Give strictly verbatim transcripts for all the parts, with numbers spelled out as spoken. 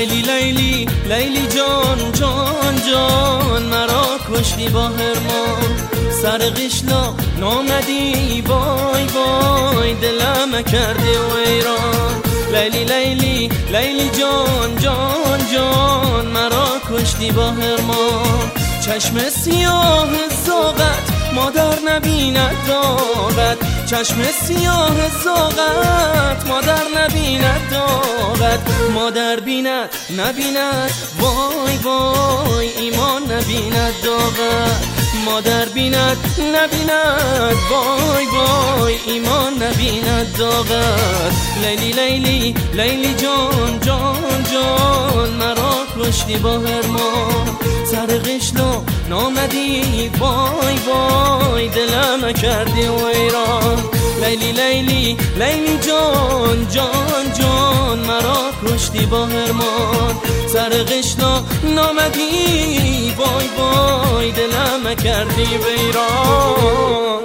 لیلی لیلی لیلی جان جان جان مرا کشتی با هرمان سر قشلا نامدی وای وای دلم کرده ویران لیلی لیلی لیلی جان جان جان مرا کشتی با هرمان چشم سیاه زاغت مادر نبیند داغت چشم سیاه زاغت مادر نبیند داغت مادر بیند نبیند وای وای ایمان نبیند داغت مادر بیند نبیند وای وای ایمان نبیند داغت لیلی لیلی لیلی جان جان جان مرا کشتی با هرمان سر قشلا نامدی وای وای دلم کردی ویران لیلی لیلی لیلی جان جان جان مرا کشتی با هرمان سر قشلا نامدی وای وای دلم کردی ویران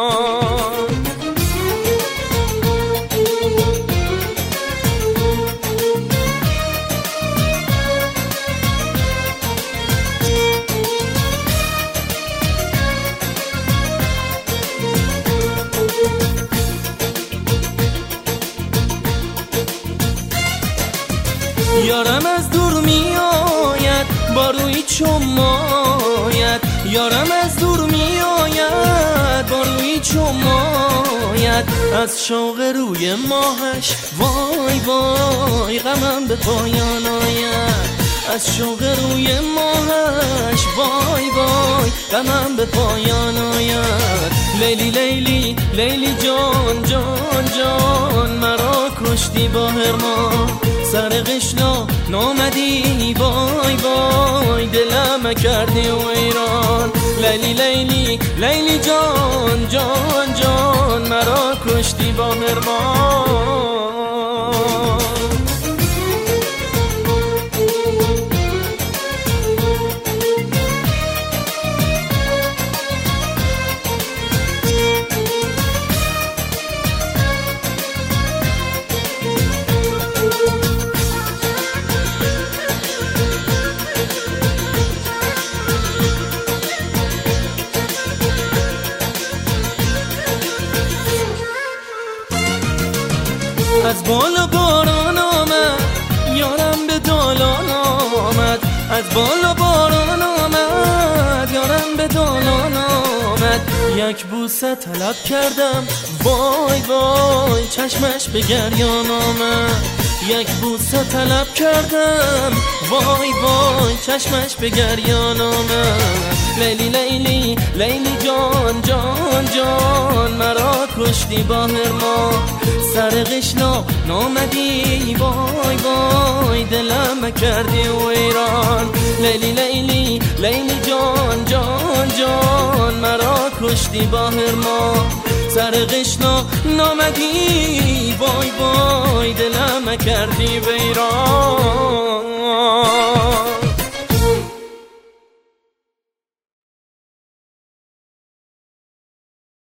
یارم از دور می آید با روی چماید یارم از دور می آید با روی چماید از شوق روی ماهش وای وای غمم به پایان آید از شوق روی ماهش وای وای غمم به پایان آید لیلی لیلی لیلی جان جان جان مرا کشتی با هرمان سر قشلا نامدی وای وای دلم کردی ویران لیلی لیلی لیلی جان جان جان مرا کشتی با هرمان از بالا باران آمد یارم به دالان آمد از بالا باران آمد یارم به دالان آمد یک بوسه طلب کردم وای وای چشمش به گریان آمد یک بوسه طلب کردم وای وای چشمش به گریان آمد لیلی لیلی لیلی جان جان جان مرا کشتی با هرمان سر قشلا نامدی وای وای دلم کردی ویران لیلی لیلی لیلی جان جان جان مرا کشتی با هرمان سر قشلا نامدی وای وای دلم کردی ویران